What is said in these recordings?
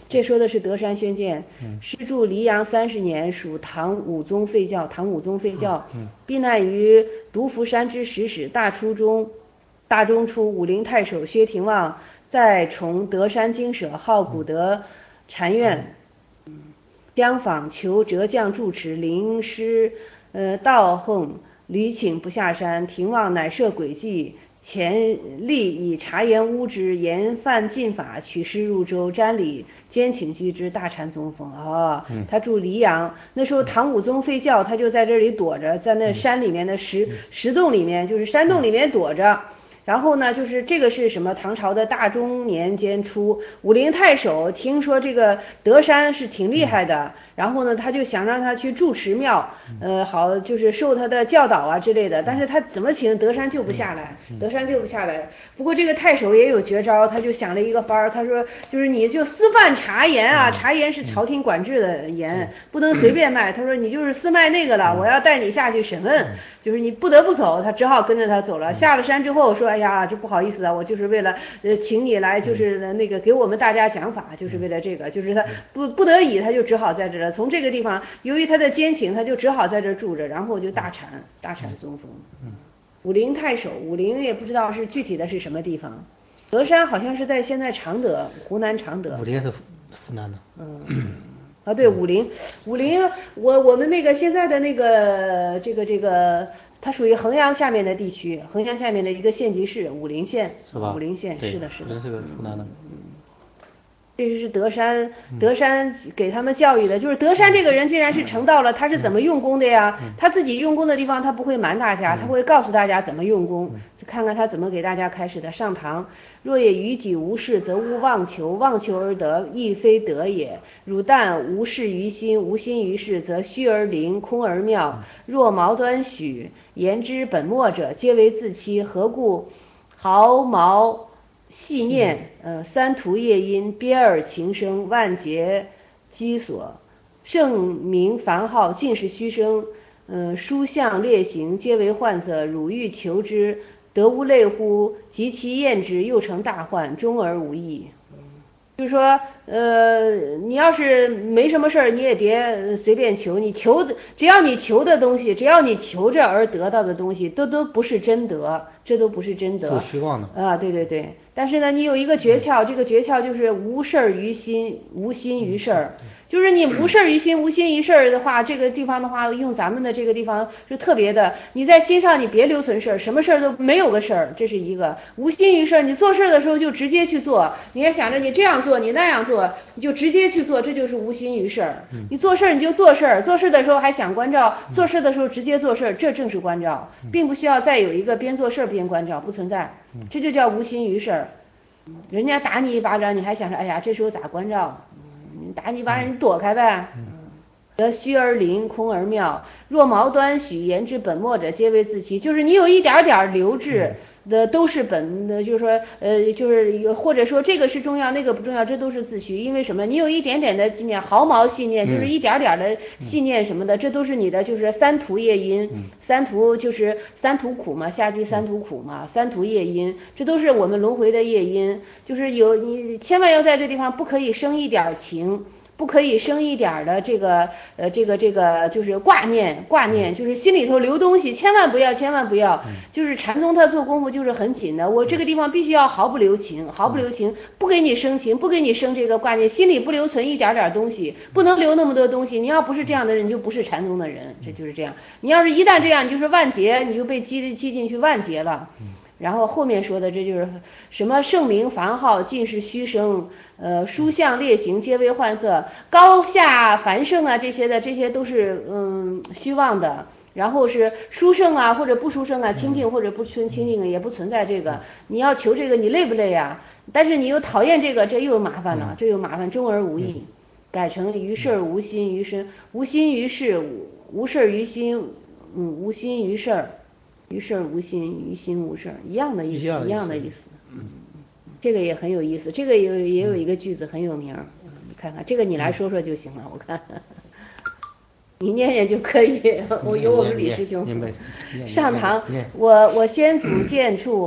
这说的是德山宣鉴。师住黎阳30年，属唐武宗废教。唐武宗废教，避难于独福山之石室。大中初，武陵太守薛廷望在崇德山精舍，好古德禅院，将访求折将住持，临师道横，屡请不下山。廷望乃设诡计，前立以茶言污之，言犯禁法，取师入州，瞻礼兼请居之。大禅宗风他住黎阳，那时候唐武宗废教，他就在这里躲着，在那山里面的石洞里面，就是山洞里面躲着。然后呢，就是这个是什么？唐朝的大中年间初，武陵太守听说这个德山是挺厉害的，然后呢，他就想让他去住持庙，好就是受他的教导啊之类的。但是他怎么请德山就不下来，德山就不下来。不过这个太守也有绝招，他就想了一个法儿，他说就是你就私贩茶盐啊，茶盐是朝廷管制的盐，不能随便卖。他说你就是私卖那个了，我要带你下去审问，就是你不得不走。他只好跟着他走了。下了山之后说，哎呀，这不好意思啊，我就是为了请你来，就是那个给我们大家讲法，就是为了这个，就是他不得已，他就只好在这了。从这个地方，由于他的奸情，他就只好在这住着，然后就大禅宗风。武陵太守，武陵也不知道是具体的是什么地方。德山好像是在现在常德，湖南常德。 武陵是湖南的。 对，武陵，我们那个现在的那个这个。它属于衡阳下面的地区，衡阳下面的一个县级市，武陵县， 是吧？ 武陵县，是的。 武陵是个湖南的。 这是德山给他们教育的，就是德山这个人既然是成道了，他是怎么用功的呀？他自己用功的地方他不会瞒大家，他会告诉大家怎么用功，就看看他怎么给大家开始的。上堂，若也于己无事，则勿妄求，妄求而得，亦非得也。汝但无事于心，无心于事，则虚而灵，空而妙。若毛端许，言之本末者，皆为自欺。何故毫毛细念，三途夜音，憋耳情声，万劫机所，圣名繁号，尽是虚声。书相列行，皆为幻色。汝欲求之，得无类乎？及其验之，又成大患，终而无益。就是说，你要是没什么事儿，你也别随便求。你求的，只要你求的东西，只要你求着而得到的东西，都不是真德，这都不是真德， 都虚妄的。 对。但是呢，你有一个诀窍，这个诀窍就是无事儿于心，无心于事儿。就是你无事儿于心，无心于事儿的话，这个地方的话，用咱们的这个地方是特别的。你在心上，你别留存事儿，什么事儿都没有个事儿，这是一个无心于事儿。你做事的时候就直接去做，你也想着你这样做，你那样做，你就直接去做，这就是无心于事儿。你做事你就做事，做事的时候还想关照，做事的时候直接做事，这正是关照，并不需要再有一个边做事边关照，不存在，这就叫无心于事儿。人家打你一巴掌，你还想着哎呀，这时候咋关照？打你一巴掌，你躲开呗。得虚而灵，空而妙。若毛端许，言之本末者，皆为自欺。就是你有一点点留置的，都是本的，就是说，就是或者说这个是重要，那个不重要，这都是自虚。因为什么？你有一点点的纪念，毫毛细念，就是一点点的细念什么的，这都是你的，就是三途夜音。三途就是三途苦嘛，夏季三途苦嘛，三途夜音，这都是我们轮回的夜音。就是你千万要在这地方不可以生一点情。不可以生一点的这个就是挂念，就是心里头留东西，千万不要，就是禅宗他做功夫就是很紧的，我这个地方必须要毫不留情，不给你生情，不给你生这个挂念，心里不留存一点东西，不能留那么多东西。你要不是这样的人，你就不是禅宗的人，这就是这样。你要是一旦这样，你就是万劫，你就被击进去万劫了。然后后面说的这就是什么圣名繁号，尽是虚声，书相列行，皆为幻色，高下繁盛啊，这些都是虚妄的。然后是殊胜啊或者不殊胜啊，清净或者不清净也不存在这个。你要求这个，你累不累呀？但是你又讨厌这个，这又麻烦了，终而无益。改成于事无心于身，无心于事，无事于心，无心于事儿。于事无心，于心无事，一样的意思。这个也很有意思，这个也有一个句子很有名，你看看这个你来说说就行了，我看你念就可以。我有我们李师兄上堂，我先祖见处，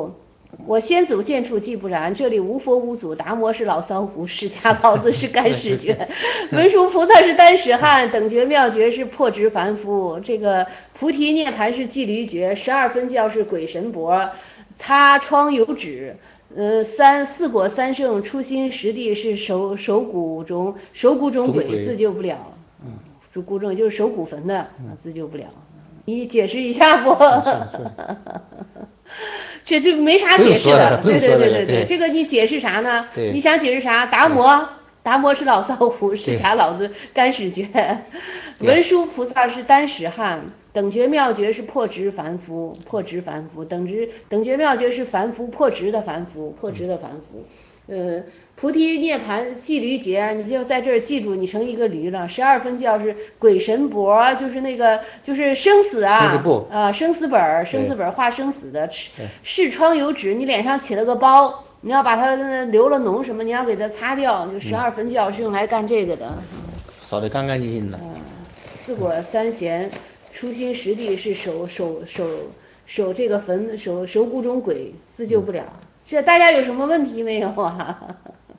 我先祖见处既不然，这里无佛无祖，达摩是老骚胡，释迦老子是干始觉，文殊菩萨是单使汉，等觉妙觉是破执凡夫，这个菩提涅盘是寂离觉，12分教是鬼神钵，擦窗有纸。四果三圣初心实地是手骨中鬼，自救不了。骨中就是手骨坟的，自救不了。你解释一下不？这没啥解释的。对，这个你解释啥呢？你想解释啥？达摩是老骚胡，释迦老子干始觉，文殊菩萨是单使汉，等觉妙觉是破执凡夫，等觉妙觉是凡夫破执的凡夫。菩提涅盘寂离觉，你就在这儿记住，你成一个驴了。12分教是鬼神钵，就是那个就是生死啊，生死本画生死的。视窗有纸，你脸上起了个包，你要把它流了脓什么，你要给它擦掉。就12分教是用来干这个的， 扫得干干净净的。 四果三贤初心实地是守这个坟，守骨中鬼，自救不了。这大家有什么问题没有啊？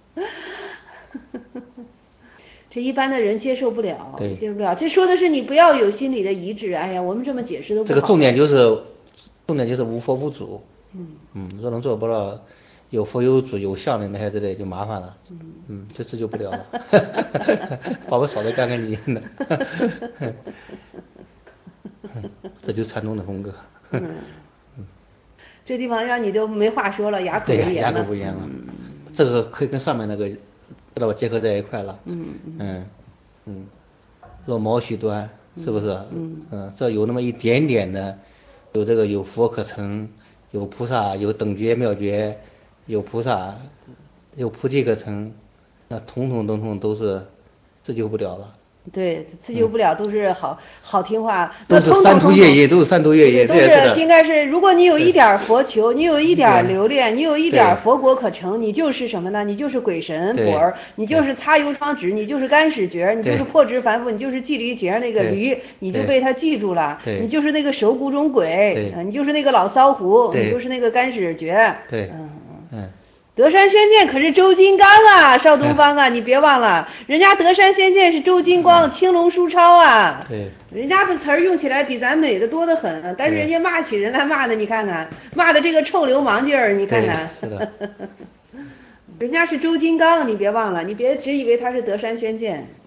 这一般的人接受不了。这说的是你不要有心理的疑执。哎呀，我们这么解释都不好。 这个重点就是无佛无主。若能做不到有佛有主有相的那些之类就麻烦了。就自救不了了。把我扫得干干净净的。这就是禅宗的风格。 这地方让你都没话说了，哑口无言了。 哑口无言了。这个可以跟上面那个知道吧，结合在一块了。若毛须端，是不是？这有那么一点点的，有佛可成，有菩萨，有等觉妙觉，有菩萨，有菩提可成，那统统都是自救不了了。 对，自救不了，都是好听话， 都是三途越野，都是应该是，如果你有一点佛求，你有一点留恋，你有一点佛果可成，你就是什么呢？你就是鬼神果，你就是擦油窗纸，你就是干始觉，你就是破执凡夫，你就是寂离觉那个驴，你就被他记住了，你就是那个守骨中鬼，你就是那个老骚胡，你就是那个干始觉。德山宣鉴可是周金刚啊，少东方啊，你别忘了，人家德山宣鉴是周金光、青龙书抄啊，人家的词儿用起来比咱美的多得很，但是人家骂起人来骂的，你看看，骂的这个臭流氓劲儿，你看看，人家是周金刚，你别忘了，你别只以为他是德山宣鉴。